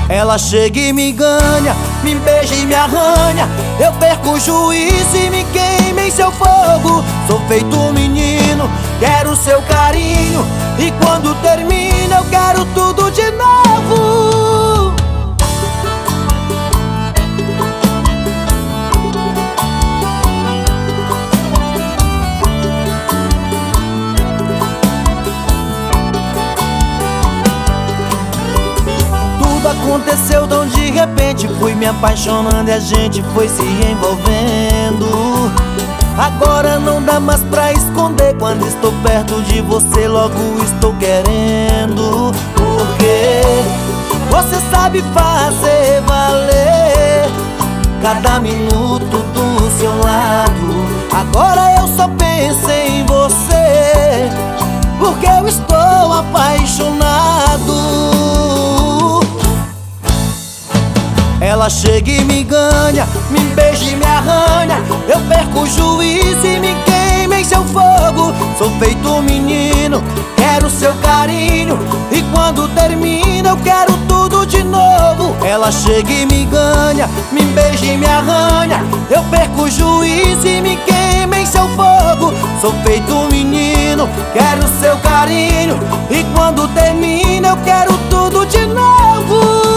Ela chega e me ganha, me beija e me arranha. Eu perco o juízo e me queima em seu fogo. Sou feito um menino, quero seu carinho, e quando termina eu quero tudo de novo. Aconteceu tão de repente, fui me apaixonando e a gente foi se envolvendo. Agora não dá mais pra esconder, quando estou perto de você logo estou querendo. Porque você sabe fazer valer cada minuto do seu lado. Agora eu só penso em você, porque eu estou apaixonado. Ela chega e me ganha, me beija e me arranha. Eu perco o juízo e me queima em seu fogo. Sou feito um menino, quero seu carinho, e quando termina eu quero tudo de novo. Ela chega e me ganha, me beija e me arranha. Eu perco o juízo e me queima em seu fogo. Sou feito um menino, quero seu carinho, e quando termina eu quero tudo de novo.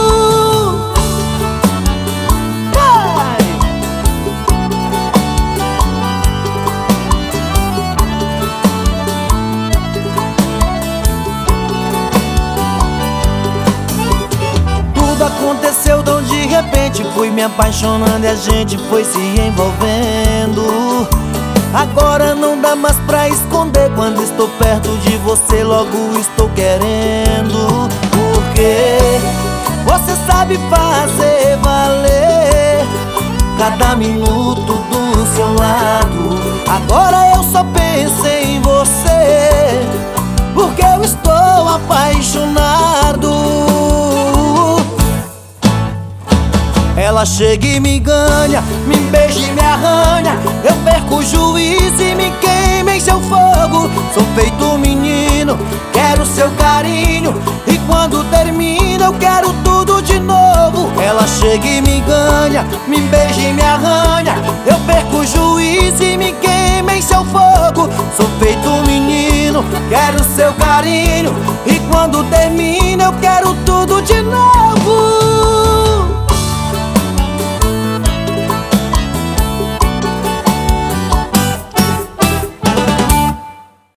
Aconteceu tão de repente, fui me apaixonando e a gente foi se envolvendo. Agora não dá mais pra esconder, quando estou perto de você logo estou querendo. Porque você sabe fazer valer cada minuto do seu lado. Agora eu só penso em você, porque eu estou apaixonado. Ela chega e me ganha, me beija e me arranha. Eu perco o juízo e me queima em seu fogo. Sou feito um menino, quero seu carinho, e quando termina eu quero tudo de novo. Ela chega e me ganha, me beija e me arranha. Eu perco o juízo e me queima em seu fogo. Sou feito um menino, quero seu carinho, e quando termina eu quero tudo de novo.